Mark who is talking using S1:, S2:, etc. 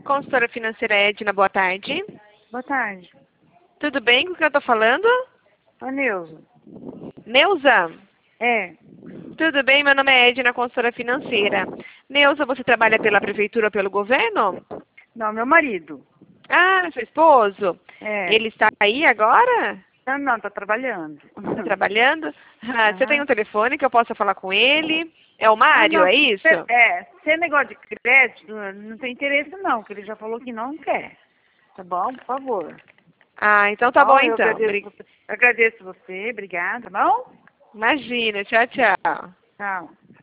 S1: consultora financeira Edna, boa tarde.
S2: Boa tarde.
S1: Tudo bem com o que eu estou falando?
S2: Ô, Neuza.
S1: Neuza?
S2: É.
S1: Tudo bem, meu nome é Edna, consultora financeira. Neuza, você trabalha pela prefeitura ou pelo governo?
S2: Não, meu marido.
S1: Ah, seu esposo?
S2: É.
S1: Ele está aí agora?
S2: Não, tá trabalhando.
S1: Está trabalhando? Ah, você tem
S2: Aham.
S1: um telefone que eu possa falar com ele? É o
S2: Ah,
S1: Mário,
S2: não.
S1: é isso?
S2: Se é negócio de crédito, não tem interesse não, que ele já falou que não quer. Tá bom? Por favor.
S1: Ah, então tá
S2: Tá
S1: bom
S2: bom? Eu
S1: então.
S2: agradeço você, obrigada, tá bom?
S1: Imagina, tchau, tchau.
S2: Tchau.